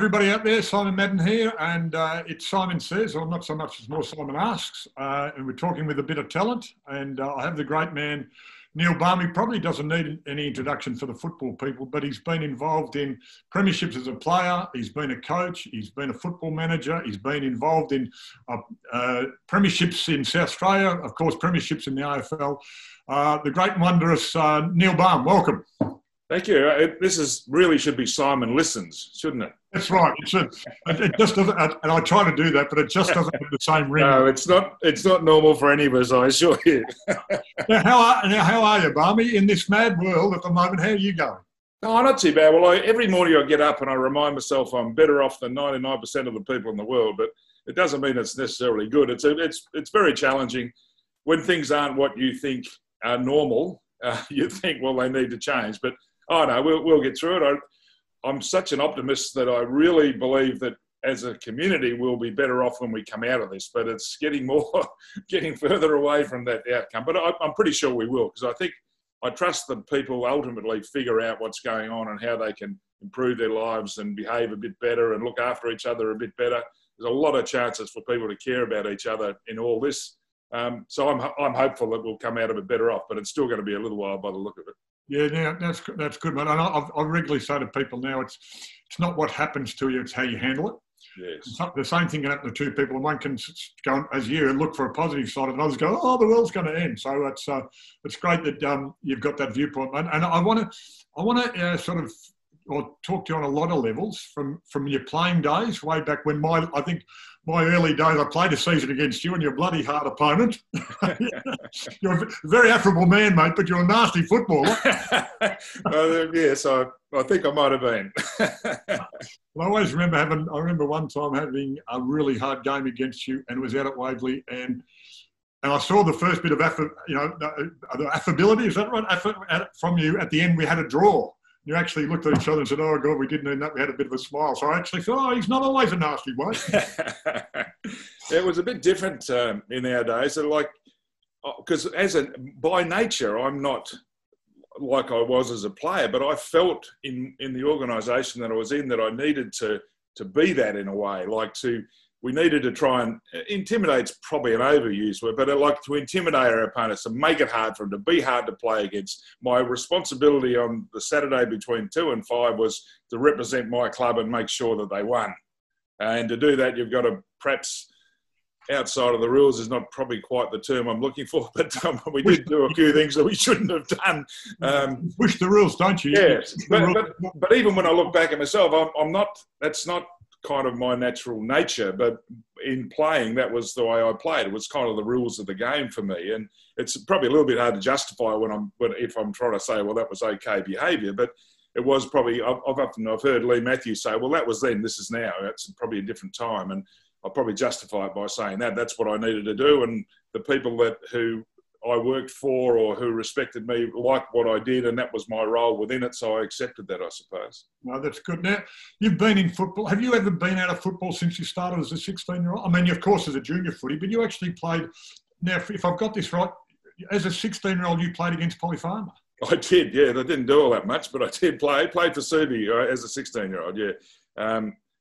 everybody out there. Simon Madden here, and it's Simon Says, or not so much as more Simon Asks, and we're talking with a bit of talent, and I have the great man, Neil Balme. He probably doesn't need any introduction for the football people, but he's been involved in premierships as a player, he's been a coach, he's been a football manager, he's been involved in premierships in South Australia, of course, premierships in the AFL. The great and wondrous Neil Balme, welcome. Thank you. This really should be Simon Listens, shouldn't it? That's right. It should. It just doesn't, and I try to do that, but it just doesn't have the same ring. No, it's not. It's not normal for any of us, I assure you. Now, how are you, Balme, in this mad world at the moment? How are you going? Oh, not too bad. Well, every morning I get up and I remind myself I'm better off than 99% of the people in the world, but it doesn't mean it's necessarily good. It's very challenging when things aren't what you think are normal. You think, well, they need to change, but oh no, we'll get through it. I'm such an optimist that I really believe that as a community we'll be better off when we come out of this. But it's getting further away from that outcome. But I'm pretty sure we will, because I trust that people ultimately figure out what's going on and how they can improve their lives and behave a bit better and look after each other a bit better. There's a lot of chances for people to care about each other in all this. So I'm hopeful that we'll come out of it better off. But it's still going to be a little while by the look of it. Yeah, that's good, mate. And I regularly say to people now, it's not what happens to you, it's how you handle it. Yes. The same thing can happen to two people, and one can go, as you, and look for a positive side, and others go, oh, the world's going to end. So it's great that you've got that viewpoint, mate. And I want to sort of talk to you on a lot of levels from your playing days, way back when I think my early days, I played a season against you and you're a bloody hard opponent. You're a very affable man, mate, but you're a nasty footballer. Yes, I think I might have been. I always remember one time having a really hard game against you, and it was out at Waverley, and I saw the first bit of the affability, is that right? From you at the end, we had a draw. You actually looked at each other and said, oh, God, we didn't end up. We had a bit of a smile. So I actually thought, oh, he's not always a nasty one. It was a bit different in our days. So because by nature, I'm not like I was as a player, but I felt in the organisation that I was in that I needed to be that in a way, we needed to try and intimidate's probably an overused word, but to intimidate our opponents and make it hard for them, to be hard to play against. My responsibility on the Saturday between 2 and 5 was to represent my club and make sure that they won. And to do that, you've got to perhaps outside of the rules is not probably quite the term I'm looking for, but we did do a few things that we shouldn't have done. Push the rules, don't you? Yes, but even when I look back at myself, I'm not. That's not kind of my natural nature, but in playing, that was the way I played. It was kind of the rules of the game for me, and it's probably a little bit hard to justify if I'm trying to say, well, that was okay behaviour, but it was probably. I've heard Lee Matthews say, well, that was then, this is now. It's probably a different time, and I'll probably justify it by saying that's what I needed to do, and the people who I worked for or who respected me liked what I did, and that was my role within it, so I accepted that, I suppose. No, that's good. Now, you've been in football. Have you ever been out of football since you started as a 16-year-old? I mean, of course, as a junior footy, but you actually played. Now, if I've got this right, as a 16-year-old, you played against Polly Farmer. I did, yeah. I didn't do all that much, but I did play. I played for Subi as a 16-year-old, yeah.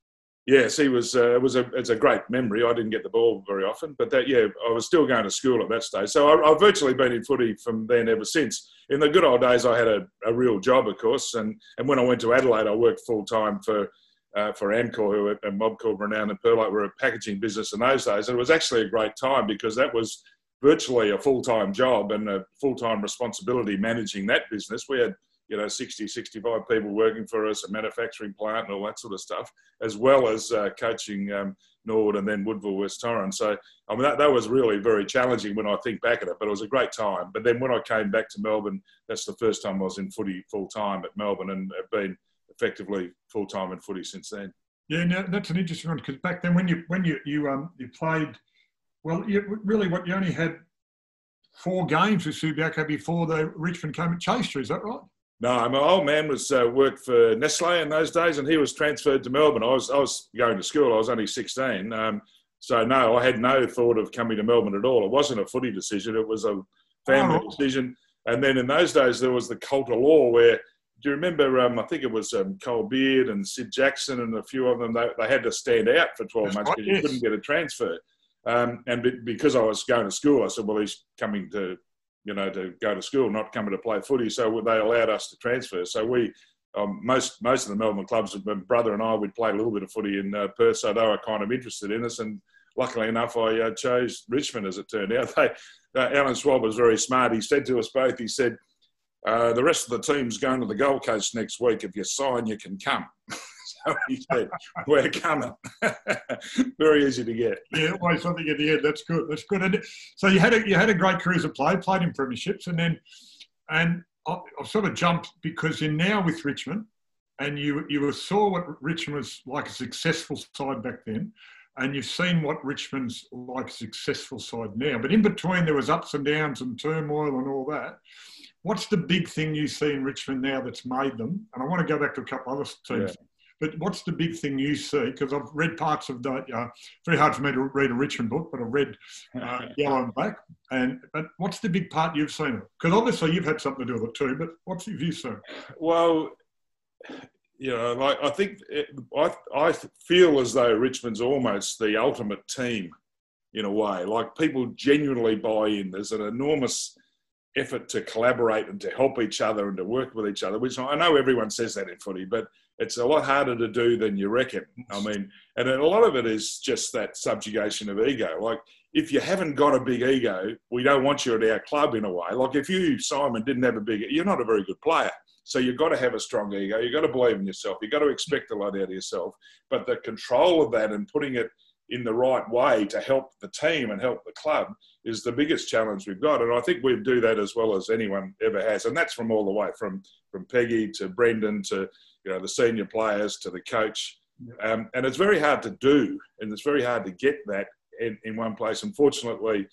Yes, it's a great memory. I didn't get the ball very often, but I was still going to school at that stage. So I've virtually been in footy from then ever since. In the good old days, I had a real job, of course, and when I went to Adelaide, I worked full-time for Amcor, who a mob called Renown and Perlite were a packaging business in those days. And it was actually a great time because that was virtually a full-time job and a full-time responsibility managing that business. We had 60, 65 people working for us, a manufacturing plant and all that sort of stuff, as well as coaching Norwood and then Woodville West Torrens. So, I mean, that was really very challenging when I think back at it, but it was a great time. But then when I came back to Melbourne, that's the first time I was in footy full-time at Melbourne, and have been effectively full-time in footy since then. Yeah, no, that's an interesting one, because back then when you played, well, you only had 4 games with Subiaco before the Richmond came and chased you, is that right? No, my old man worked for Nestle in those days, and he was transferred to Melbourne. I was going to school. I was only 16. So no, I had no thought of coming to Melbourne at all. It wasn't a footy decision. It was a family decision. And then in those days, there was the cult of law where you remember, I think it was Cole Beard and Sid Jackson and a few of them, they had to stand out for 12 months because you couldn't get a transfer. Because I was going to school, I said, well, he's coming to, to go to school, not coming to play footy. So they allowed us to transfer. So we, most of the Melbourne clubs, my brother and I, we'd play a little bit of footy in Perth, so they were kind of interested in us. And luckily enough, I chose Richmond, as it turned out. Alan Schwab was very smart. He said to us both, he said, the rest of the team's going to the Gold Coast next week. If you sign, you can come. So he said, we're coming. Very easy to get. Yeah, always something at the end. That's good. That's good. And so you had a great career as a player, played in premierships, and I've sort of jumped because you're now with Richmond, and you saw what Richmond was like a successful side back then, and you've seen what Richmond's like a successful side now. But in between, there was ups and downs and turmoil and all that. What's the big thing you see in Richmond now that's made them? And I want to go back to a couple other teams. Yeah. But what's the big thing you see? Because I've read parts of that. Very hard for me to read a Richmond book, but I've read Yellow and Black. But what's the big part you've seen? Because obviously you've had something to do with it too. But what's your view, sir? Well, I think I feel as though Richmond's almost the ultimate team in a way. Like, people genuinely buy in. There's an enormous effort to collaborate and to help each other and to work with each other, which I know everyone says that in footy, but it's a lot harder to do than you reckon. I mean, and a lot of it is just that subjugation of ego. Like, if you haven't got a big ego, we don't want you at our club in a way. Like, if you, Simon, didn't have a big, you're not a very good player. So you've got to have a strong ego. You've got to believe in yourself. You've got to expect a lot out of yourself. But the control of that and putting it in the right way to help the team and help the club is the biggest challenge we've got. And I think we do that as well as anyone ever has. And that's from all the way, from Peggy to Brendan to, the senior players to the coach. And it's very hard to do, and it's very hard to get that in one place. Unfortunately,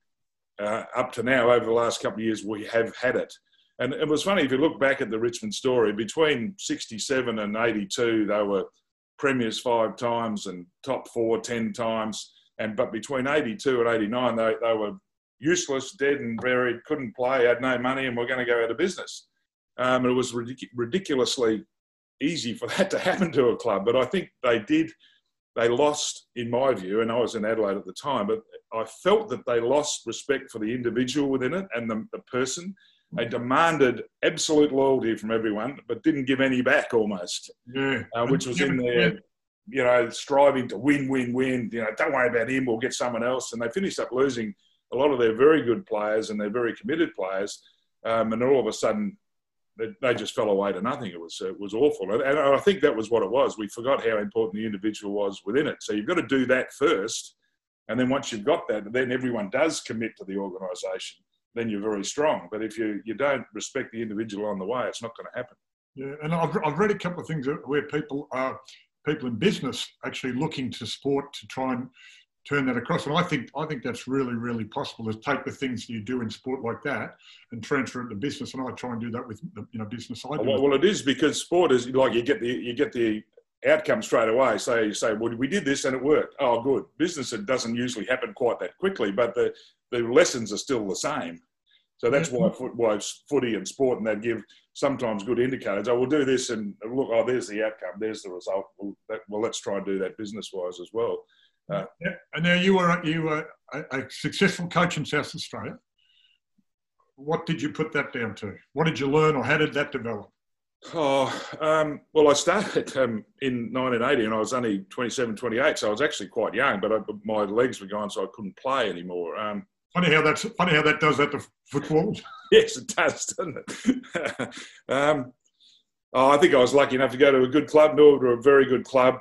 up to now, over the last couple of years, we have had it. And it was funny, if you look back at the Richmond story, between 67 and 82, they were premiers 5 times and top 4 10 times. But between 82 and 89, they were useless, dead and buried, couldn't play, had no money, and were going to go out of business. And it was ridiculously easy for that to happen to a club. But I think they lost, in my view, and I was in Adelaide at the time, but I felt that they lost respect for the individual within it and the person. They demanded absolute loyalty from everyone, but didn't give any back almost, which was in there, striving to win. Don't worry about him, we'll get someone else. And they finished up losing a lot of their very good players and their very committed players. And then all of a sudden, they just fell away to nothing. It was awful. And I think that was what it was. We forgot how important the individual was within it. So you've got to do that first. And then once you've got that, then everyone does commit to the organisation. Then you're very strong. But if you don't respect the individual on the way, it's not going to happen. Yeah, and I've read a couple of things where people in business actually looking to sport to try and turn that across. And I think that's really, really possible, to take the things you do in sport like that and transfer it to business. And I try and do that with business I do. Well, it is, because sport is like you get the outcome straight away. So you say, well, we did this and it worked. Oh, good. Business, it doesn't usually happen quite that quickly, but the lessons are still the same. So that's why footy and sport and that give sometimes good indicators. Oh, we'll do this and look, oh, there's the outcome, there's the result. Well, let's try and do that business-wise as well. And now you were a successful coach in South Australia. What did you put that down to? What did you learn, or how did that develop? Well, I started in 1980 and I was only 27, 28, so I was actually quite young, but my legs were gone, so I couldn't play anymore. Funny how that does that to football. Yes, it does, doesn't it? I think I was lucky enough to go to a good club, to a very good club.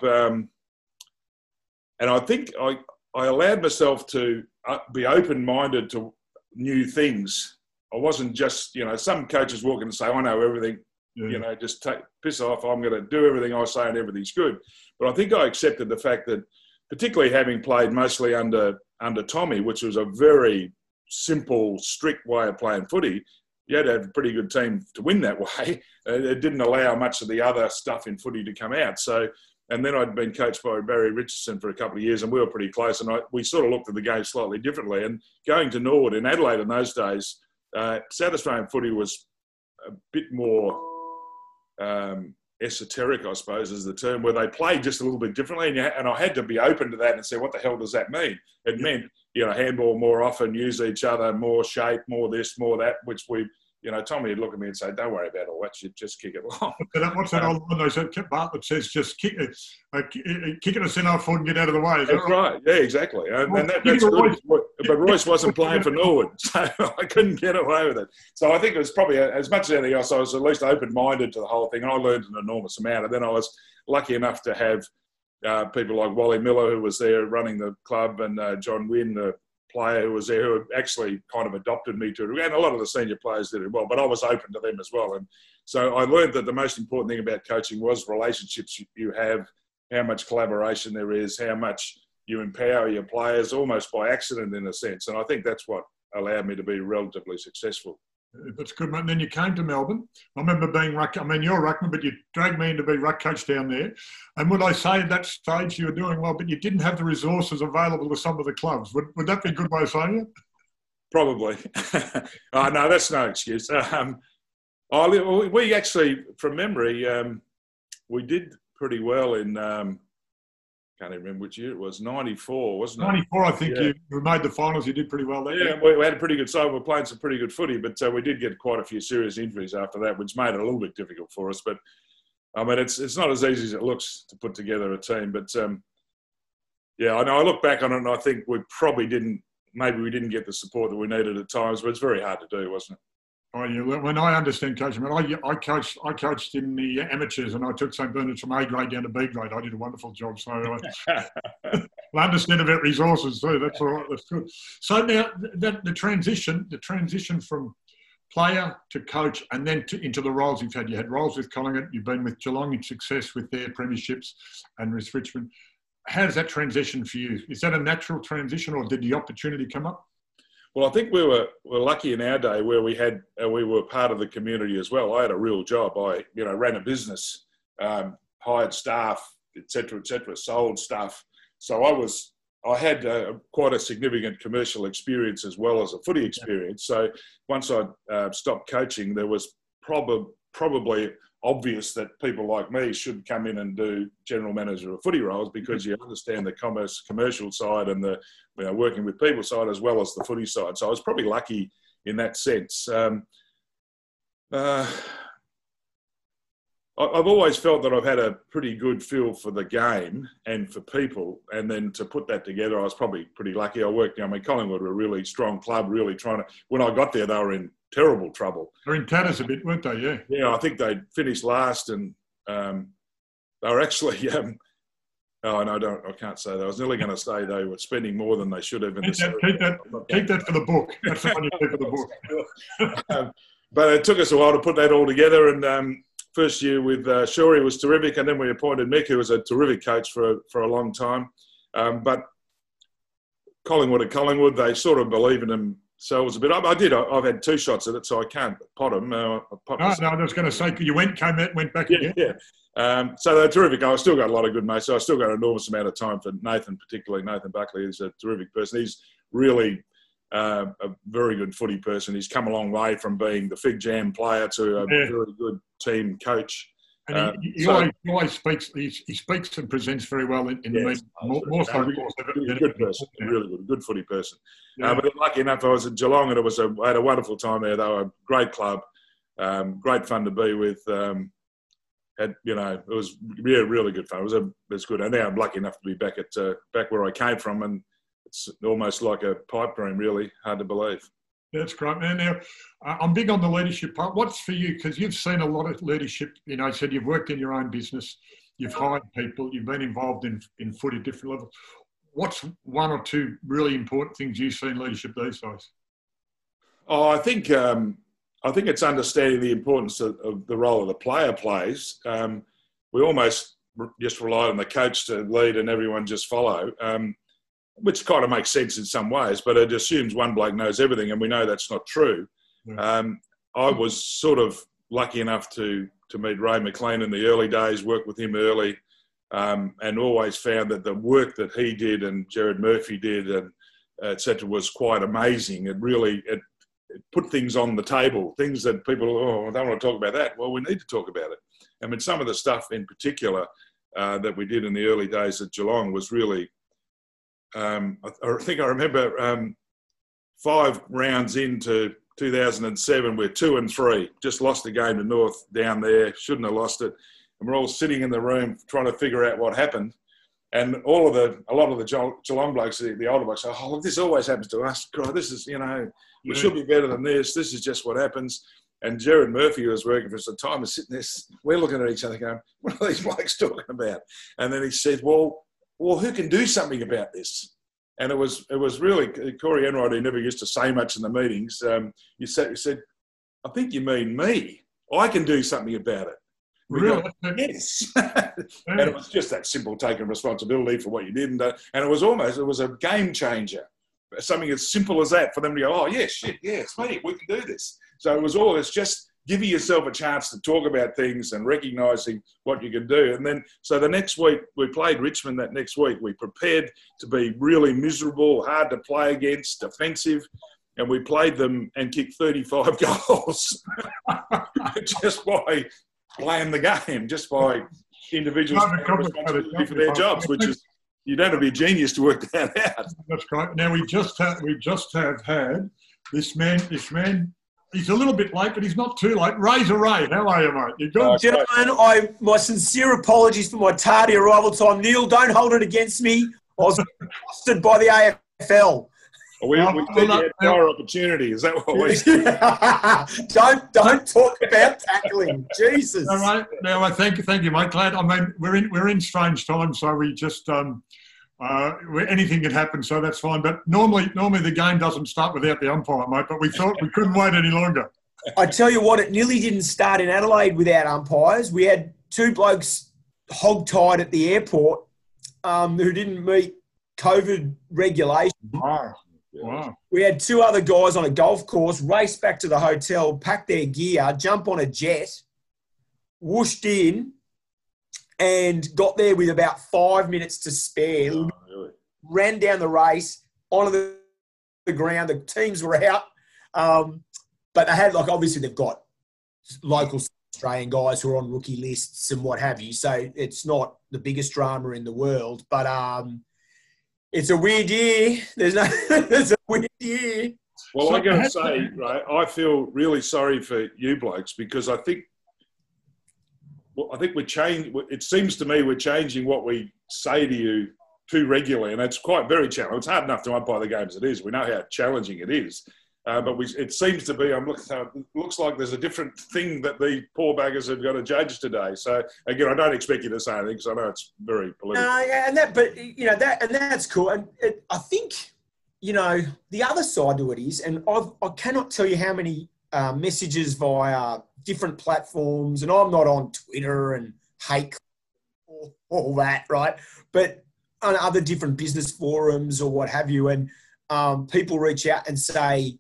And I think I allowed myself to be open-minded to new things. I wasn't just, some coaches walk in and say, I know everything, just piss off, I'm going to do everything I say and everything's good. But I think I accepted the fact that, particularly having played mostly under Tommy, which was a very simple, strict way of playing footy, you had to have a pretty good team to win that way. It didn't allow much of the other stuff in footy to come out. So, and then I'd been coached by Barry Richardson for a couple of years, and we were pretty close, and we sort of looked at the game slightly differently. And going to Norwood in Adelaide in those days, South Australian footy was a bit more esoteric, I suppose, is the term, where they played just a little bit differently. And I had to be open to that and say, what the hell does that mean? It meant, handball more often, use each other, more shape, more this, more that, which Tommy would look at me and say, don't worry about all that shit, just kick it along. What's that old line they said? Bartlett says, just kick it a centre forward and get out of the way. That's right. Yeah, exactly. And that's good. But Royce wasn't playing for Norwood, so I couldn't get away with it. So I think it was probably, as much as anything else, I was at least open-minded to the whole thing, and I learned an enormous amount. And then I was lucky enough to have people like Wally Miller, who was there running the club, and John Wynn, the player who was there, who actually kind of adopted me to it. And a lot of the senior players did it well, but I was open to them as well. And so I learned that the most important thing about coaching was relationships you have, how much collaboration there is, how much you empower your players almost by accident in a sense. And I think that's what allowed me to be relatively successful. That's good, mate. And then you came to Melbourne. I remember being you're a ruckman, but you dragged me in to be ruck coach down there. And would I say at that stage you were doing well, but you didn't have the resources available to some of the clubs? Would that be a good way of saying it? Probably. No, that's no excuse. We actually, from memory, we did pretty well in, can't even remember which year it was, 94, wasn't it? 94, I think. Yeah. You made the finals, you did pretty well there. Yeah, we had a pretty good side. We were playing some pretty good footy, but we did get quite a few serious injuries after that, which made it a little bit difficult for us. But, I mean, it's not as easy as it looks to put together a team. But, I know I look back on it and I think we didn't get the support that we needed at times, but it's very hard to do, wasn't it? Oh, yeah. When I understand coaching, I coached in the amateurs, and I took St Bernard's from A grade down to B grade. I did a wonderful job. So I understand about resources too. That's all right. That's good. So now the transition from player to coach, and then into the roles you've had. You had roles with Collingwood. You've been with Geelong in success with their premierships, and with Richmond. How does that transition for you? Is that a natural transition, or did the opportunity come up? Well, I think we were lucky in our day where we were part of the community as well. I had a real job. I ran a business, hired staff, etc., sold stuff. So I had quite a significant commercial experience as well as a footy experience. So once I stopped coaching, there was probably obvious that people like me should come in and do general manager of footy roles, because you understand the commercial side and the working with people side as well as the footy side. So I was probably lucky in that sense. I've always felt that I've had a pretty good feel for the game and for people, and then to put that together, I was probably pretty lucky. Collingwood were a really strong club, really trying to. When I got there, they were in terrible trouble. They're in tatters a bit, weren't they? Yeah. Yeah, I think they finished last, and they were actually. I can't say that. I was nearly going to say they were spending more than they should have. Keep that for the book. That's the one you keep for the book. But it took us a while to put that all together, and first year with Shorey was terrific, and then we appointed Mick, who was a terrific coach for a long time. But Collingwood, they sort of believe in themselves a bit. I've had 2 shots at it, so I can't pot them. No, I was going to say, you went back again. Yeah. So they're terrific. I've still got a lot of good mates. So I've still got an enormous amount of time for Nathan, particularly. Nathan Buckley is a terrific person. He's really a very good footy person. He's come a long way from being the fig jam player to a very good team coach. And he always speaks. He speaks and presents very well in the meeting. More so, good person, really good footy person. Yeah. But lucky enough, I was at Geelong, and I had a wonderful time there. They were a great club, great fun to be with. It was really good fun. It was good. And now I'm lucky enough to be back where I came from, and it's almost like a pipe dream, really. Hard to believe. That's great, man. Now, I'm big on the leadership part. What's for you? Because you've seen a lot of leadership. You said you've worked in your own business. You've hired people. You've been involved in footy at different levels. What's 1 or 2 really important things you see in leadership these days? Oh, I think it's understanding the importance of the role that the player plays. We almost just rely on the coach to lead and everyone just follow. Which kind of makes sense in some ways, but it assumes one bloke knows everything, and we know that's not true. I was sort of lucky enough to meet Ray McLean in the early days, work with him early, and always found that the work that he did and Gerard Murphy did and et cetera was quite amazing. It put things on the table, things that people, I don't want to talk about that. Well, we need to talk about it. I mean, some of the stuff in particular that we did in the early days at Geelong was really, I think I remember 5 rounds into 2007, we're 2-3, just lost the game to North down there, shouldn't have lost it. And we're all sitting in the room trying to figure out what happened. And a lot of the Geelong blokes, the older blokes, say, oh, look, this always happens to us. God, this is, we should be better than this. This is just what happens. And Gerard Murphy, who was working for us at the time, was sitting there, we're looking at each other going, what are these blokes talking about? And then he said, well, who can do something about this? And it was really, Corey Enright, who never used to say much in the meetings, he said, I think you mean me. I can do something about it. Really? Yes. And it was just that simple, taking responsibility for what you did. And it was a game changer. Something as simple as that for them to go, oh, yeah, shit, yeah, it's me. We can do this. So it's just giving yourself a chance to talk about things and recognising what you can do. And then, so the next week, we played Richmond that next week. We prepared to be really miserable, hard to play against, defensive. And we played them and kicked 35 goals just by playing the game, just by individuals taking responsibility for their jobs, which is, you don't have to be a genius to work that out. That's right. Now we just have had this man. He's a little bit late, but he's not too late. Razor Ray, how are you, mate? You good? Gentlemen, my sincere apologies for my tardy arrival time. Neil, don't hold it against me. I was accosted by the AFL. We think you had more opportunity. Is that what we Don't talk about tackling. Jesus. All right. Now, thank you, mate. Glad. I mean, we're in strange times, so we just anything can happen, so that's fine. But normally the game doesn't start without the umpire, mate. But we thought we couldn't wait any longer. I tell you what, it nearly didn't start in Adelaide without umpires. We had 2 blokes hog-tied at the airport who didn't meet COVID regulations. Wow. We had 2 other guys on a golf course race back to the hotel, pack their gear, jump on a jet, whooshed in, and got there with about 5 minutes to spare. Oh, really? Ran down the race onto the ground. The teams were out, but they had obviously they've got local Australian guys who are on rookie lists and what have you. So it's not the biggest drama in the world, but it's a weird year. There's a weird year. Well, I got to say, right, I feel really sorry for you blokes because I think we're changing. It seems to me we're changing what we say to you too regularly, and it's very challenging. It's hard enough to umpire the game as it is. We know how challenging it is. But it seems to be, it looks like there's a different thing that the poor buggers have got to judge today. So, again, I don't expect you to say anything because I know it's very political. That's cool. And I think, the other side to it is, and I cannot tell you how many messages via different platforms, and I'm not on Twitter and hate all that, right? But on other different business forums or what have you, and people reach out and say,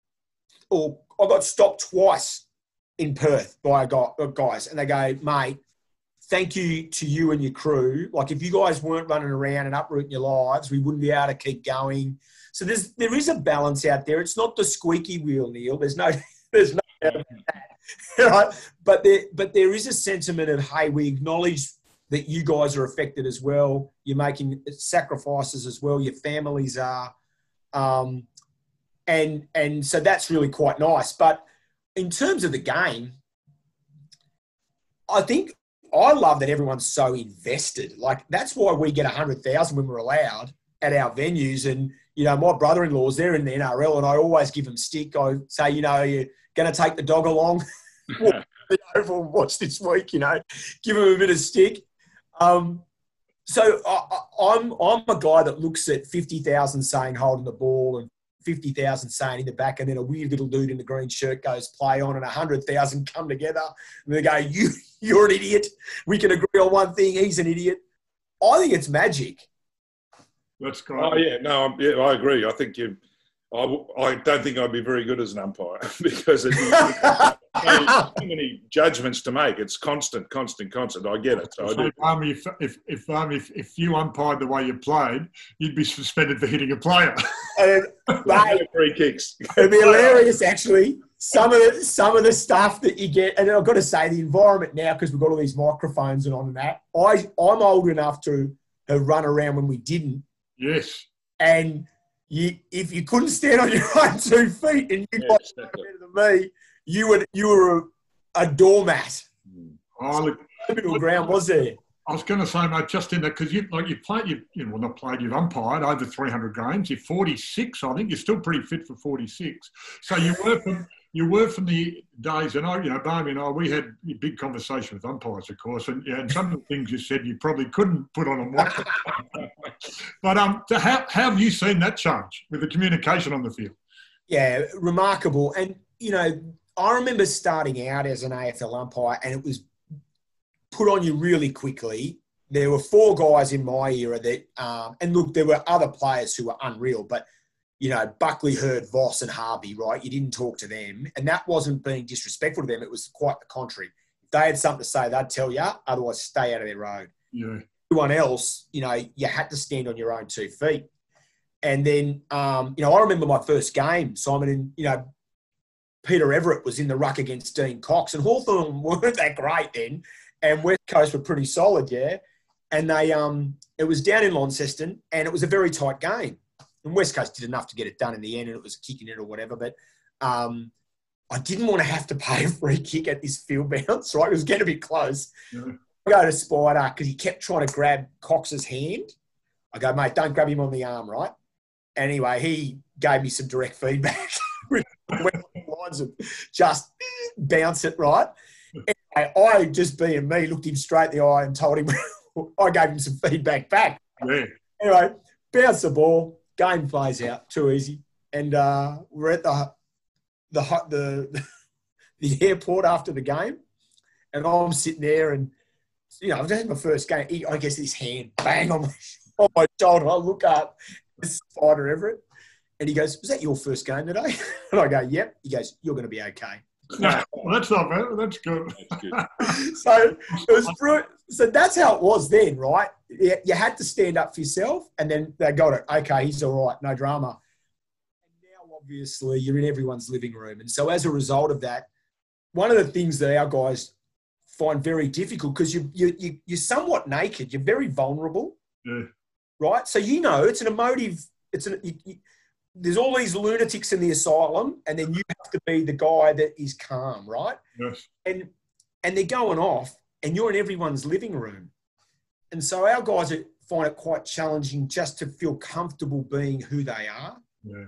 I got stopped twice in Perth by guys. And they go, mate, thank you to you and your crew. If you guys weren't running around and uprooting your lives, we wouldn't be able to keep going. So there is a balance out there. It's not the squeaky wheel, Neil. There's no doubt about that. Right? But there is a sentiment of, hey, we acknowledge that you guys are affected as well. You're making sacrifices as well. Your families are. And so that's really quite nice. But in terms of the game, I think I love that everyone's so invested. That's why we get 100,000 when we're allowed at our venues. And, my brother-in-law's there in the NRL and I always give him stick. I say, you're going to take the dog along. We'll watch this week, give him a bit of stick. So I'm a guy that looks at 50,000 saying holding the ball and 50,000 saying in the back, and then a weird little dude in the green shirt goes play on, and 100,000 come together and they go, you're an idiot. We can agree on one thing. He's an idiot. I think it's magic. That's great. Oh yeah, no, I agree. I think I don't think I'd be very good as an umpire because it's so many judgments to make. It's constant. I get it. So I do. Barmy, if you umpired the way you played, you'd be suspended for hitting a player. Mate, free kicks. It'd be hilarious, actually. some of the stuff that you get, and I've got to say the environment now, because we've got all these microphones and on and that. I'm old enough to have run around when we didn't. Yes. And if you couldn't stand on your own 2 feet and you got better than me, you were a doormat. Oh, look, no middle ground was there. I was going to say, mate, just in that, because you've umpired over 300 games. You're 46, I think. You're still pretty fit for 46. So you were from the days, and Barmy and I, we had a big conversation with umpires, of course, and some of the things you said you probably couldn't put on a microphone. But so how have you seen that change with the communication on the field? Yeah, remarkable. And I remember starting out as an AFL umpire, and it was put on you really quickly. There were 4 guys in my era that, and look, there were other players who were unreal, but, Buckley, Hurd, Voss and Harvey, right? You didn't talk to them. And that wasn't being disrespectful to them. It was quite the contrary. If they had something to say, they'd tell you, otherwise stay out of their road. Yeah. Everyone else, you had to stand on your own 2 feet. And then, I remember my first game, Simon, and, Peter Everett was in the ruck against Dean Cox, and Hawthorn weren't that great then. And West Coast were pretty solid, yeah. And it was down in Launceston, and it was a very tight game. And West Coast did enough to get it done in the end, and it was kicking it or whatever. But I didn't want to have to pay a free kick at this field bounce, right? It was getting a bit close. Yeah. I go to Spider because he kept trying to grab Cox's hand. I go, mate, don't grab him on the arm, right? Anyway, he gave me some direct feedback. Lines of just bounce it, right? I, just being me, looked him straight in the eye and told him, I gave him some feedback back. Yeah. Anyway, bounce the ball, game plays out, too easy. And we're at the airport after the game, and I'm sitting there and, I've just had my first game. I guess this hand, bang, on my shoulder. I look up, it's Spider Everett, and he goes, was that your first game today? And I go, yep. He goes, you're going to be okay. No, that's not bad. That's good. So it was so that's how it was then, right? You had to stand up for yourself, and then they got it. Okay, he's all right, no drama. And now, obviously, you're in everyone's living room, and so as a result of that, one of the things that our guys find very difficult, because you're somewhat naked, you're very vulnerable, right? So it's an emotive. There's all these lunatics in the asylum, and then you have to be the guy that is calm, right? Yes. And they're going off, and you're in everyone's living room. And so our guys find it quite challenging just to feel comfortable being who they are. Yeah.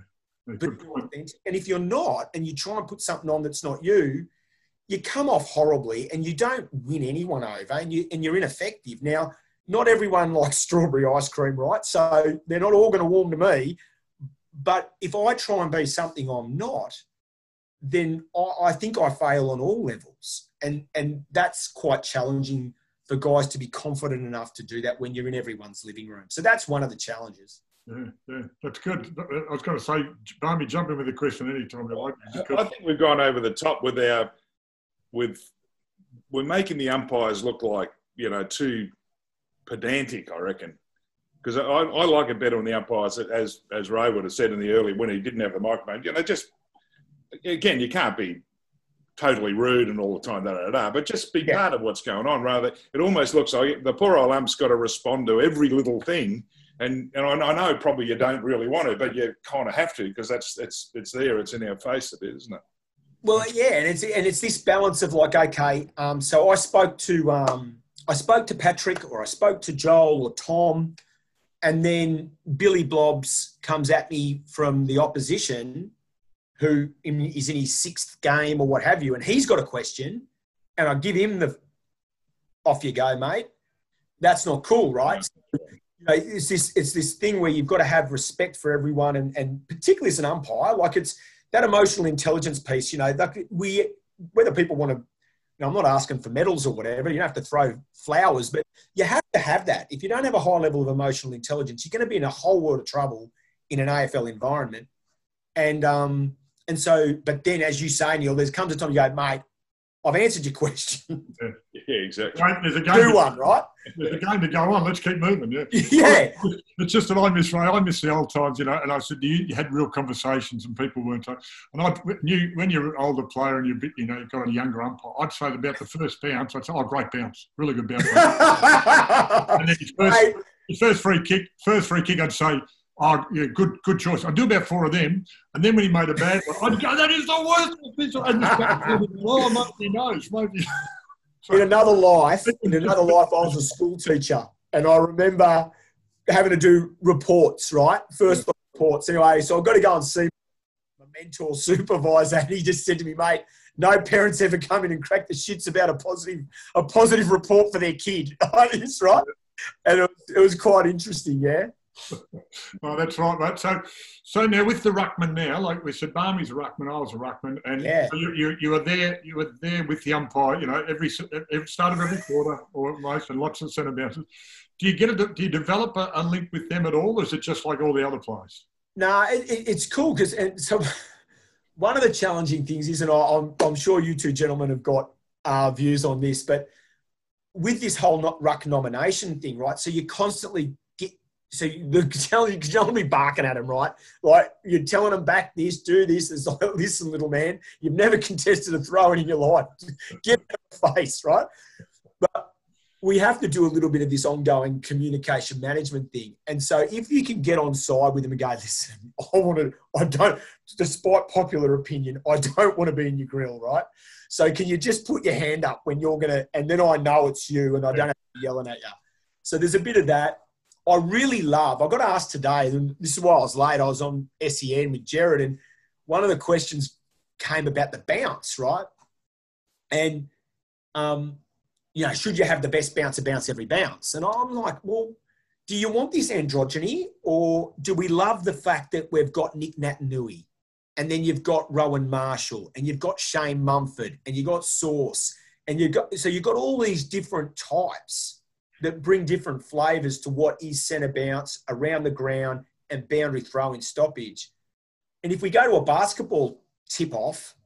And if you're not, and you try and put something on that's not you, you come off horribly, and you don't win anyone over, and you're ineffective. Now, not everyone likes strawberry ice cream, right? So they're not all going to warm to me. But if I try and be something I'm not, then I think I fail on all levels. And that's quite challenging for guys to be confident enough to do that when you're in everyone's living room. So that's one of the challenges. Yeah, that's good. I was going to say, Barmy, jump in with a question anytime you like. I think we've gone over the top we're making the umpires look like, too pedantic, I reckon. Because I like it better when the umpires, as Ray would have said in the early, when he didn't have the microphone, just, again, you can't be totally rude and all the time, but just be part of what's going on. Rather, it almost looks like the poor old ump's got to respond to every little thing. And I know probably you don't really want to, but you kind of have to, because it's there, it's in our face a bit, isn't it? Well, yeah, and it's this balance of like, okay, so I spoke to Patrick, or I spoke to Joel or Tom. And then Billy Blobs comes at me from the opposition, who is in his 6th game or what have you, and he's got a question, and I give him the off you go, mate. That's not cool, right? So, it's this thing where you've got to have respect for everyone, and particularly as an umpire, like it's that emotional intelligence piece. Whether people want to. I'm not asking for medals or whatever. You don't have to throw flowers, but you have to have that. If you don't have a high level of emotional intelligence, you're going to be in a whole world of trouble in an AFL environment. And so, but then as you say, Neil, there's comes a time you go, mate, I've answered your question. Yeah, exactly. Right, there's a game. Do one, right? There's a game to go on. Let's keep moving. Yeah. Yeah. It's just that I miss the old times, you know. And I said, you had real conversations, and people weren't. And I knew when you're an older player and you've got a younger umpire, I'd say about the first bounce, I'd say, "Oh, great bounce, really good bounce." And then his first free kick, I'd say, "Oh, yeah, good choice." I'd do about 4 of them, and then when he made a bad one, I'd go, "That is the worst official." And oh, maybe he knows, maybe. In another life, I was a school teacher, and I remember having to do reports, right? First reports. Anyway, so I've got to go and see my mentor supervisor, and he just said to me, "Mate, no parents ever come in and crack the shits about a positive report for their kid." That's right. And it was quite interesting, yeah. Oh, that's right, mate. So now with the ruckman now, like we said, Barmy's a ruckman, I was a ruckman, and so you were there with the umpire, you know, every start of every quarter or most, and lots of centre bounces. Do you develop a link with them at all, or is it just like all the other players? No, it's cool because so one of the challenging things is, and I'm sure you two gentlemen have got views on this, but with this whole ruck nomination thing, right? So you constantly so you can only be barking at him, right? Like you're telling him back this, do this. It's like, listen, little man, you've never contested a throw in your life. Get in the face, right? But we have to do a little bit of this ongoing communication management thing. And so if you can get on side with him and go, listen, despite popular opinion, I don't want to be in your grill, right? So can you just put your hand up when you're going to, and then I know it's you and I don't have to be yelling at you. So there's a bit of that. I really love, I got asked today, and this is why I was late, I was on SEN with Jared, and one of the questions came about the bounce, right? And, should you have the best bouncer bounce every bounce? And I'm like, well, do you want this androgyny, or do we love the fact that we've got Nick Naitanui, and then you've got Rowan Marshall, and you've got Shane Mumford, and you've got Sauce, and you've got all these different types that bring different flavours to what is centre bounce, around the ground, and boundary throw in stoppage. And if we go to a basketball tip-off,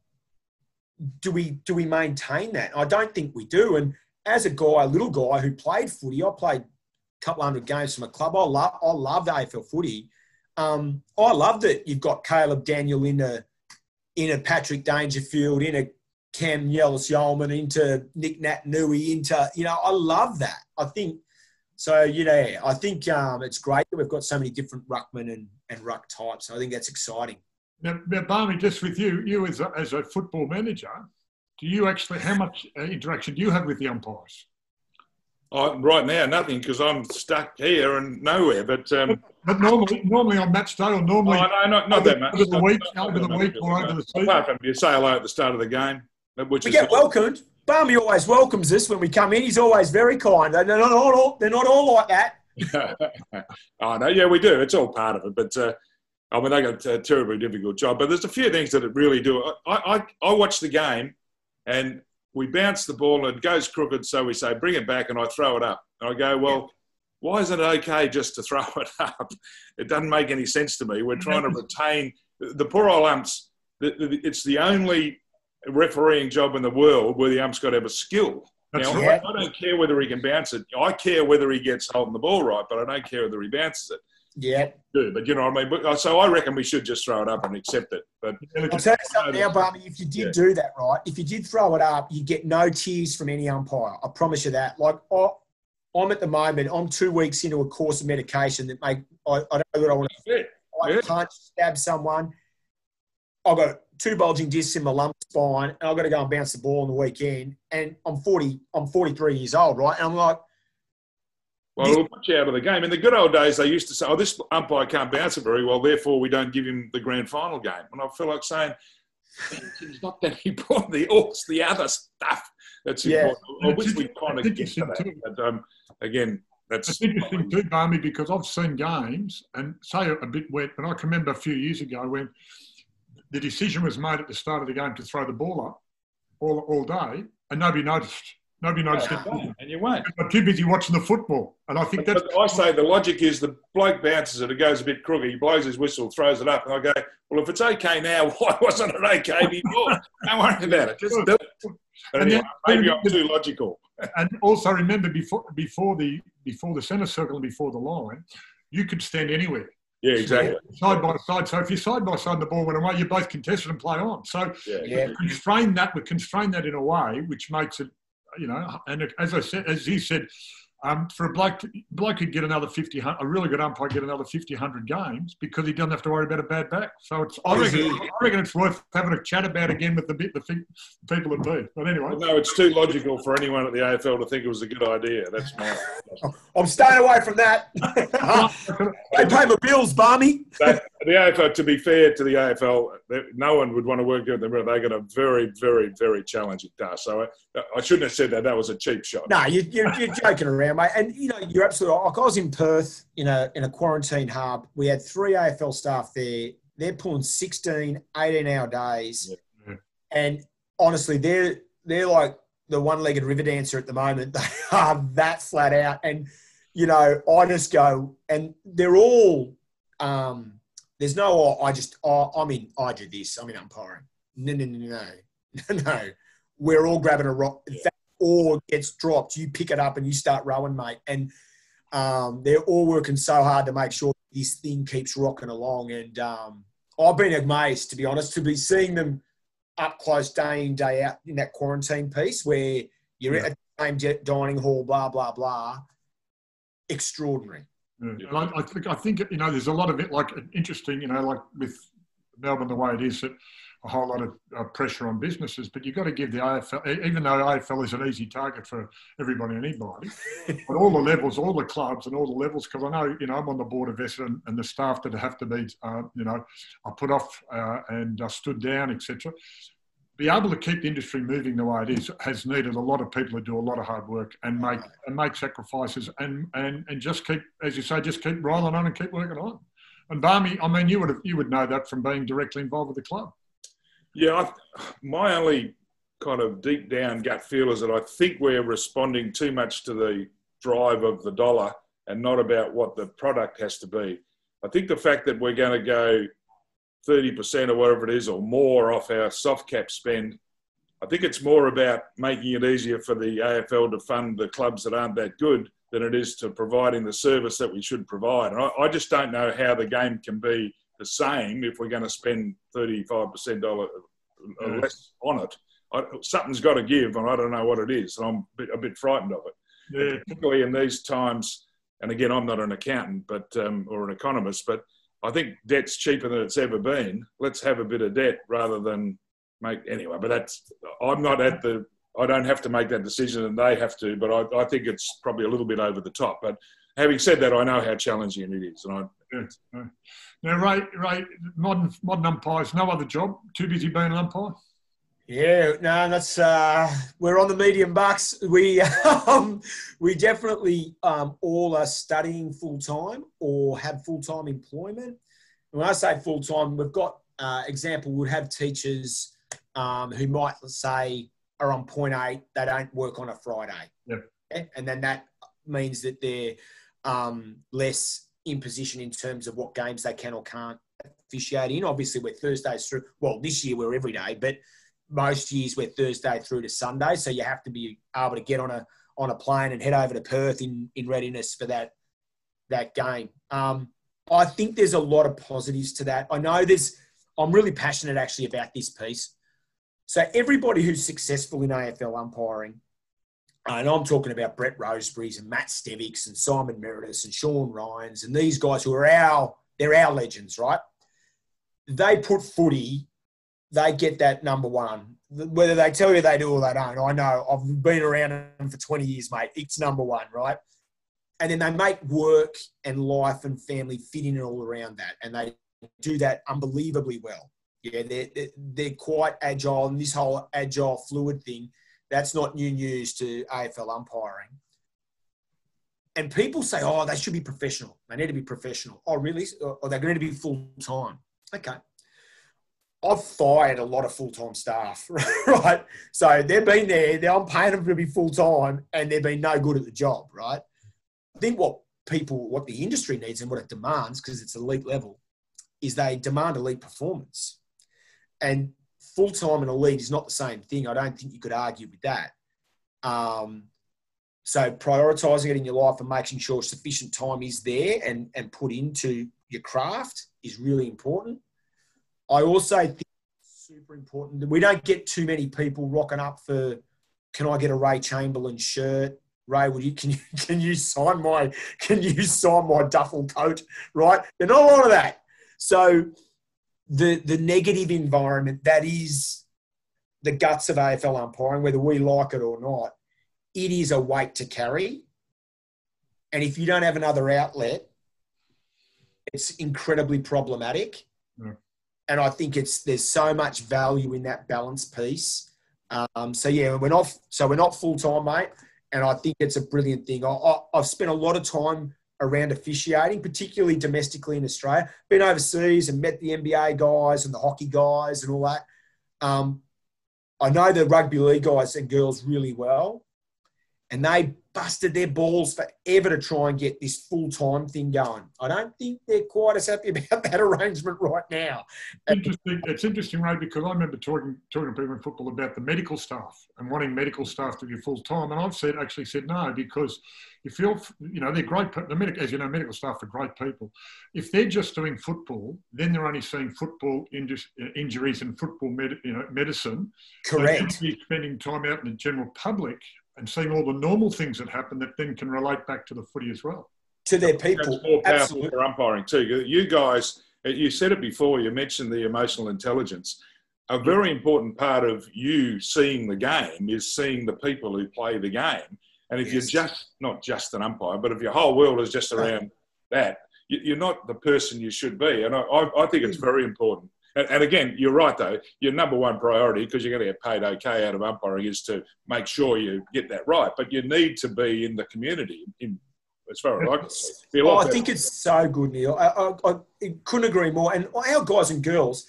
do we maintain that? I don't think we do. And as a little guy who played footy, I played a couple hundred games from a club. I loved AFL footy. I love that you've got Caleb Daniel in a Patrick Dangerfield, in a Cam Yellis-Yeoman, into Nick Naitanui, I love that. I think so. I think it's great that we've got so many different ruckmen and ruck types. I think that's exciting. Now, Barney, just with you as a football manager, do you actually, how much interaction do you have with the umpires? Right now, nothing, because I'm stuck here and nowhere. But normally on match day, or normally not that much. Over the week or over the season. Apart from you say hello at the start of the game. We get welcomed. Barmy always welcomes us when we come in. He's always very kind. They're not all like that. Oh, no, yeah, we do. It's all part of it. But, they got a terribly difficult job. But there's a few things that it really do. I watch the game and we bounce the ball and it goes crooked, so we say, bring it back, and I throw it up. And I go, well, why isn't it okay just to throw it up? It doesn't make any sense to me. We're trying to retain the poor old umps. It's the only refereeing job in the world where the ump's got to have a skill. Now, I don't care whether he can bounce it. I care whether he gets holding the ball right, but I don't care whether he bounces it. Yeah. But you know what I mean? So I reckon we should just throw it up and accept it. But I'll tell you something now, Barmy, if you did do that, right, if you did throw it up, you get no tears from any umpire. I promise you that. Like, I'm at the moment, I'm 2 weeks into a course of medication that I don't know what I want to do. I punch, stab someone. I've got 2 bulging discs in my lumbar spine, and I've got to go and bounce the ball on the weekend. And I'm 43 years old, right? And I'm like, well, we'll put you out of the game. In the good old days, they used to say, this umpire can't bounce it very well, therefore we don't give him the grand final game. And I feel like saying, it's not that important. It's the other stuff that's important. I wish we kind of get to that. But, again, that's interesting too, Barmy, because I've seen games, and say a bit wet, but I can remember a few years ago when the decision was made at the start of the game to throw the ball up all day, and nobody noticed. Nobody noticed it. And you won't. I'm too busy watching the football. And I think that's... I say the logic is the bloke bounces it, it goes a bit crooked, he blows his whistle, throws it up, and I go, well, if it's okay now, why wasn't it okay before? Don't worry about it. Just do it. But anyway, maybe I'm too logical. And also remember, before the centre circle and before the line, you could stand anywhere. Yeah, exactly. Side by side. So if you're side by side and the ball went away, you both contested and play on. So we constrain that in a way which makes it, and as he said, for a bloke could get another 50, a really good umpire get another 50, 100 games because he doesn't have to worry about a bad back. So I reckon it's worth having a chat about again with the people at B. But anyway. No, it's too logical for anyone at the AFL to think it was a good idea. That's my... I'm staying away from that. They pay my bills, Barmy. The AFL, to be fair to the AFL, no one would want to work with them. They got a very, very, very challenging task. So I shouldn't have said that. That was a cheap shot. No, you're joking around, mate. And, you're absolutely right. Like, I was in Perth in a quarantine hub. We had 3 AFL staff there. They're pulling 16, 18-hour days. Yeah. And honestly, they're like the one-legged river dancer at the moment. They are that flat out. And, I just go, and they're all there's no, I do this, I'm in umpiring. No. We're all grabbing a rock. If that oar gets dropped, you pick it up and you start rowing, mate. And they're all working so hard to make sure this thing keeps rocking along. And I've been amazed, to be honest, to be seeing them up close day in, day out in that quarantine piece where you're at the same dining hall, blah, blah, blah. Extraordinary. Yeah. And I think there's a lot of it, like interesting, like with Melbourne the way it is, that a whole lot of pressure on businesses, but you've got to give the AFL, even though AFL is an easy target for everybody and anybody, but all the levels, all the clubs and all the levels, because I know, I'm on the board of Essendon and the staff that have to be, are put off and stood down, etc. Be able to keep the industry moving the way it is has needed a lot of people to do a lot of hard work and make sacrifices and just keep, as you say, just keep rolling on and keep working on. And Barmy, I mean, you would know that from being directly involved with the club. Yeah, my only kind of deep down gut feel is that I think we're responding too much to the drive of the dollar and not about what the product has to be. I think the fact that we're going to go 30% or whatever it is or more off our soft cap spend, I think it's more about making it easier for the AFL to fund the clubs that aren't that good than it is to providing the service that we should provide. And I just don't know how the game can be the same if we're going to spend 35% or less on it. Something's got to give, and I don't know what it is, and I'm a bit frightened of it. Yeah. Particularly in these times, and again, I'm not an accountant or an economist, but I think debt's cheaper than it's ever been. Let's have a bit of debt rather than anyway. But I don't have to make that decision, and they have to. But I think it's probably a little bit over the top. But having said that, I know how challenging it is. Now, Ray, modern umpires, no other job. Too busy being an umpire. Yeah, no, that's we're on the medium bucks. We definitely all are studying full time or have full time employment. And when I say full time, we've got example. We'd have teachers who might, let's say, are on 0.8. They don't work on a Friday. Yep. Okay? And then that means that they're less in position in terms of what games they can or can't officiate in. Obviously, we're Thursdays through. Well, this year we're every day, but most years we're Thursday through to Sunday. So you have to be able to get on a plane and head over to Perth in readiness for that game. I think there's a lot of positives to that. I know I'm really passionate actually about this piece. So everybody who's successful in AFL umpiring, and I'm talking about Brett Roseberry's and Matt Stevicks and Simon Meredith and Sean Ryans and these guys who are they're our legends, right? They put footy, they get that number one. Whether they tell you they do or they don't, I know. I've been around them for 20 years, mate. It's number one, right? And then they make work and life and family fit in all around that. And they do that unbelievably well. Yeah, they're quite agile. And this whole agile, fluid thing, that's not new news to AFL umpiring. And people say, oh, they should be professional. They need to be professional. Oh, really? Or they're going to be full-time. Okay. I've fired a lot of full-time staff, right? So they've been there. I'm paying them to be full-time and they've been no good at the job, right? I think what the industry needs and what it demands, because it's elite level, is they demand elite performance. And full-time and elite is not the same thing. I don't think you could argue with that. So prioritising it in your life and making sure sufficient time is there and put into your craft is really important. I also think it's super important that we don't get too many people rocking up for, can I get a Ray Chamberlain shirt? Ray, can you sign my duffel coat? Right? There's not a lot of that. So the negative environment, that is the guts of AFL umpiring, whether we like it or not, it is a weight to carry. And if you don't have another outlet, it's incredibly problematic. Yeah. And I think there's so much value in that balance piece. We're not full-time, mate. And I think it's a brilliant thing. I've spent a lot of time around officiating, particularly domestically in Australia. Been overseas and met the NBA guys and the hockey guys and all that. I know the rugby league guys and girls really well. And they busted their balls forever to try and get this full-time thing going. I don't think they're quite as happy about that arrangement right now. It's interesting, Ray, because I remember talking to people in football about the medical staff and wanting medical staff to be full-time. And I've actually said no, because if you're, they're great. As you know, medical staff are great people. If they're just doing football, then they're only seeing football injuries and football medicine. Correct. So they're spending time out in the general public and seeing all the normal things that happen that then can relate back to the footy as well. To their people. That's more powerful Absolutely. for umpiring too. You guys, you said it before, you mentioned the emotional intelligence. A very important part of you seeing the game is seeing the people who play the game. And if you're not just an umpire, but if your whole world is just around that, you're not the person you should be. And I think it's very important. And again, you're right, though. Your number one priority, because you're going to get paid okay out of umpiring, is to make sure you get that right. But you need to be in the community, as far as I can see. I think it's so good, Neil. I couldn't agree more. And our guys and girls,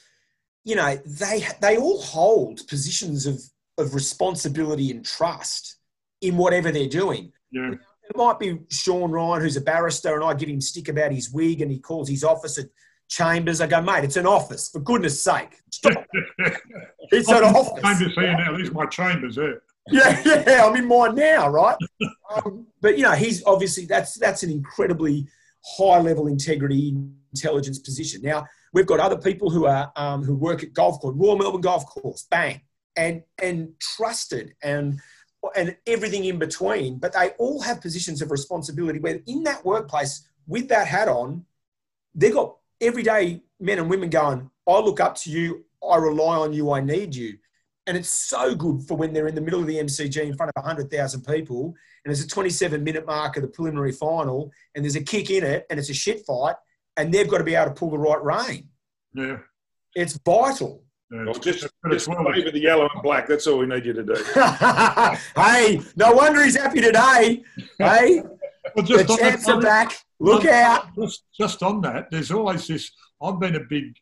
they all hold positions of responsibility and trust in whatever they're doing. Yeah. It might be Sean Ryan, who's a barrister, and I give him stick about his wig, and he calls his office at Chambers. I go, mate, it's an office. For goodness sake, stop. It's an office. Chambers here now. There's my Chambers there. Yeah, I'm in mine now, right? But he's obviously that's an incredibly high level integrity, intelligence position. Now we've got other people who are who work at golf course, Royal Melbourne Golf Course, bang, and trusted and everything in between. But they all have positions of responsibility where in that workplace with that hat on, they've got everyday men and women going, I look up to you, I rely on you, I need you. And it's so good for when they're in the middle of the MCG in front of 100,000 people and there's a 27-minute mark of the preliminary final and there's a kick in it and it's a shit fight and they've got to be able to pull the right rein. Yeah. It's vital. Yeah, well, just play with the yellow and black. That's all we need you to do. Hey, no wonder he's happy today. Hey, well, the champs are back. Look out. Just on that, there's always this. I've been a big,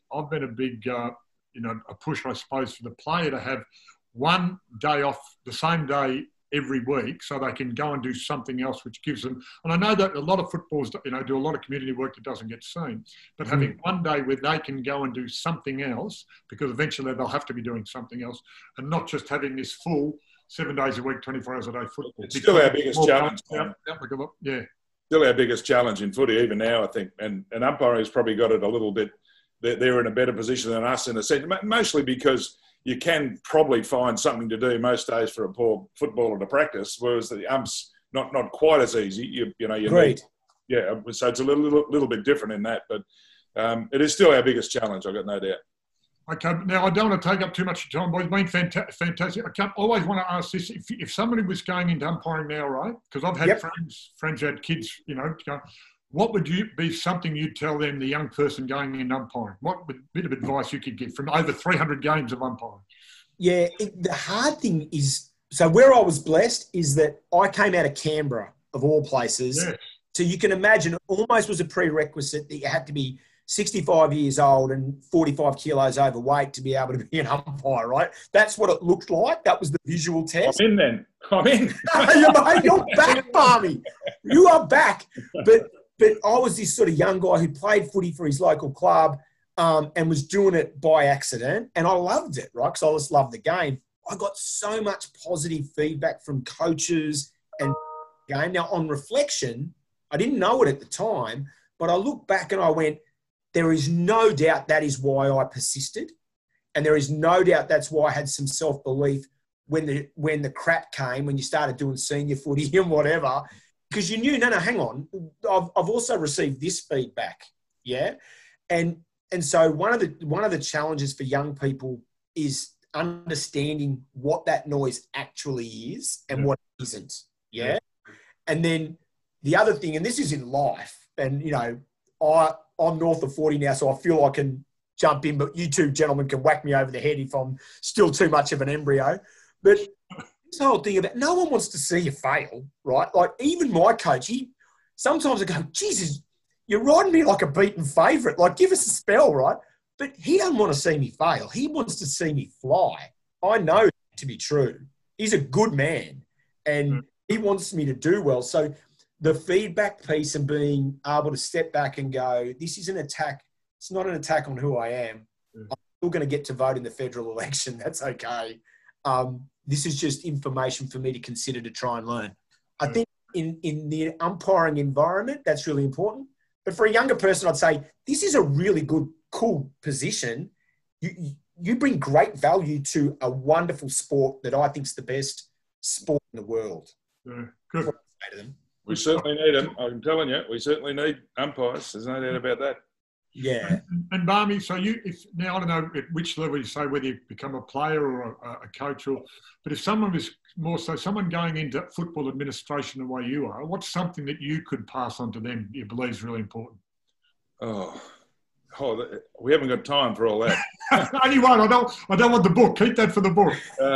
a push, I suppose, for the player to have one day off the same day every week so they can go and do something else which gives them, and I know that a lot of footballers, do a lot of community work that doesn't get seen, but having one day where they can go and do something else, because eventually they'll have to be doing something else, and not just having this full 7 days a week, 24 hours a day football. It's still our biggest challenge. Yeah. Still our biggest challenge in footy, even now, I think. And umpiring has probably got it a little bit, they're in a better position than us in a sense, mostly because you can probably find something to do most days for a poor footballer to practice, whereas the umps not quite as easy. You Great. So it's a little bit different in that, but it is still our biggest challenge. I've got no doubt. Okay, now I don't want to take up too much time, boys. It's been fantastic. I always want to ask this: if somebody was going into umpiring now, right? Because I've had friends who had kids, go, what would be something you'd tell them, the young person going in umpiring? What bit of advice you could give from over 300 games of umpiring? Yeah, the hard thing is, so where I was blessed is that I came out of Canberra, of all places. Yeah. So you can imagine it almost was a prerequisite that you had to be 65 years old and 45 kilos overweight to be able to be an umpire, right? That's what it looked like. That was the visual test. I'm in then. I'm in. You're back, Barmy. You are back. But I was this sort of young guy who played footy for his local club, and was doing it by accident. And I loved it, right? Because I just loved the game. I got so much positive feedback from coaches and game. Now, on reflection, I didn't know it at the time, but I look back and I went, there is no doubt that is why I persisted. And there is no doubt that's why I had some self-belief when the crap came, when you started doing senior footy and whatever, because you knew, no, hang on. I've also received this feedback. Yeah. And so one of the challenges for young people is understanding what that noise actually is and what it isn't. Yeah. And then the other thing, and this is in life, and, you know, I'm north of 40 now, so I feel I can jump in, but you two gentlemen can whack me over the head if I'm still too much of an embryo. But this whole thing about no one wants to see you fail, right? Like, even my coach, sometimes I go, Jesus, you're riding me like a beaten favourite. Like, give us a spell, right? But he doesn't want to see me fail. He wants to see me fly. I know that to be true. He's a good man, and he wants me to do well. So the feedback piece and being able to step back and go, this is an attack. It's not an attack on who I am. I'm still going to get to vote in the federal election. That's okay. This is just information for me to consider to try and learn. I think in the umpiring environment, that's really important. But for a younger person, I'd say this is a really good, cool position. You bring great value to a wonderful sport that I think is the best sport in the world. Yeah, good. We certainly need them. I'm telling you, we certainly need umpires. There's no doubt about that. Yeah. And Barmy, so now I don't know at which level you say, whether you become a player or a coach, but if someone is more so someone going into football administration the way you are, what's something that you could pass on to them you believe is really important? Oh, we haven't got time for all that. Only one. I don't want the book. Keep that for the book.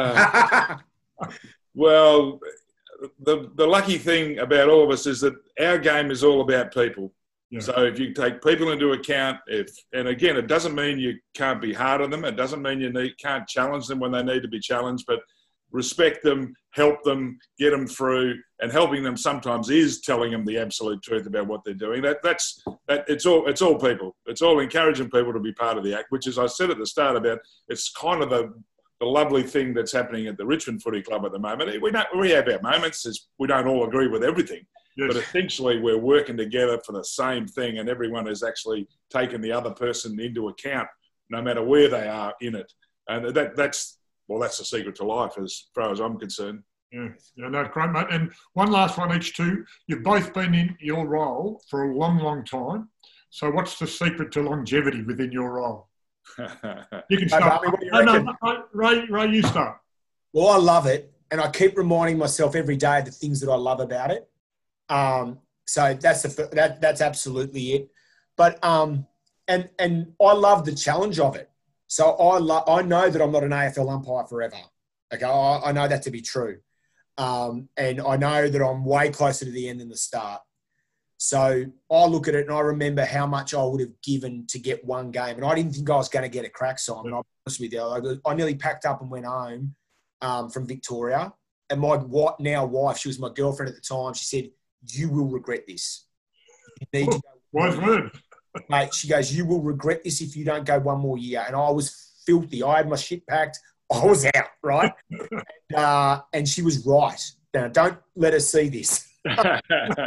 Well, the lucky thing about all of us is that our game is all about people. Yeah. So if you take people into account, and again, it doesn't mean you can't be hard on them. It doesn't mean you can't challenge them when they need to be challenged, but respect them, help them, get them through, and helping them sometimes is telling them the absolute truth about what they're doing. That's it's all people. It's all encouraging people to be part of the act, which, as I said at the start about, it's kind of the lovely thing that's happening at the Richmond Footy Club at the moment. We have our moments, we don't all agree with everything. Yes. But essentially, we're working together for the same thing, and everyone has actually taken the other person into account, no matter where they are in it. And that's the secret to life, as far as I'm concerned. Yeah, no, great, mate. And one last one each two. You've both been in your role for a long, long time. So what's the secret to longevity within your role? You can start. Ray, you start. Well, I love it, and I keep reminding myself every day of the things that I love about it. So that's absolutely it. But and I love the challenge of it. So I know that I'm not an AFL umpire forever. Okay, I know that to be true, and I know that I'm way closer to the end than the start. So I look at it and I remember how much I would have given to get one game, and I didn't think I was going to get a crack, Simon. I'll be honest with you. I nearly packed up and went home from Victoria, and my now wife, she was my girlfriend at the time. She said, "You will regret this. You need to go." Wise word. Mate, she goes, "You will regret this if you don't go one more year." And I was filthy. I had my shit packed. I was out, right? And she was right. Now, don't let her see this. Can't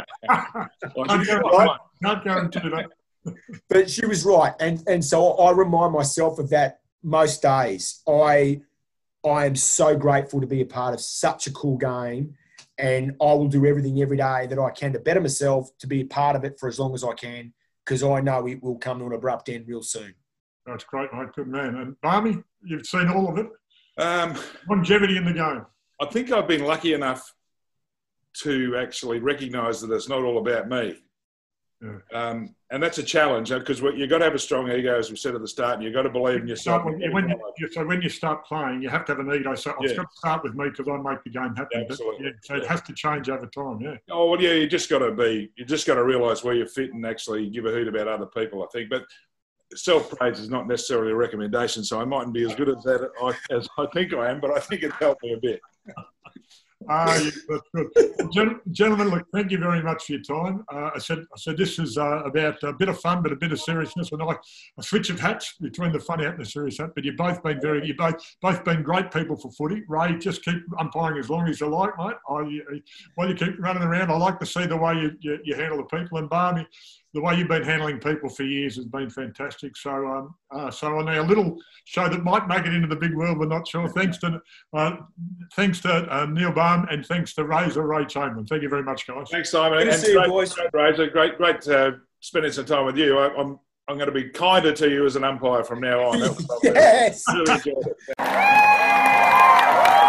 guarantee that. But she was right. And so I remind myself of that most days. I am so grateful to be a part of such a cool game. And I will do everything every day that I can to better myself, to be a part of it for as long as I can, because I know it will come to an abrupt end real soon. That's great, mate. Good man. And Barmy, you've seen all of it. Longevity in the game. I think I've been lucky enough to actually recognise that it's not all about me. Yeah. And that's a challenge, because you've got to have a strong ego, as we said at the start, and you've got to believe in yourself. So when you start playing, you have to have an ego. So it's got to start with me because I make the game happen. Yeah, absolutely. So it has to change over time, yeah. Oh, well, yeah, you just got to realise where you're fit and actually give a hoot about other people, I think. But self-praise is not necessarily a recommendation, so I mightn't be as good as that as I think I am, but I think it's helped me a bit. Yeah, that's good. Well, gentlemen, look, thank you very much for your time. I said this is about a bit of fun, but a bit of seriousness, and like a switch of hats between the funny hat and the serious hat. But you've both been both been great people for footy. Ray, just keep umpiring as long as you like, mate. While you keep running around, I like to see the way you handle the people. And Barmy, the way you've been handling people for years has been fantastic. So, on our little show that might make it into the big world, we're not sure. Thanks to Neil Balme and thanks to Ray Chamberlain. Thank you very much, guys. Thanks, Simon. Good to see you, boys. Razor, great spending some time with you. I'm going to be kinder to you as an umpire from now on. Yes. I really enjoyed it.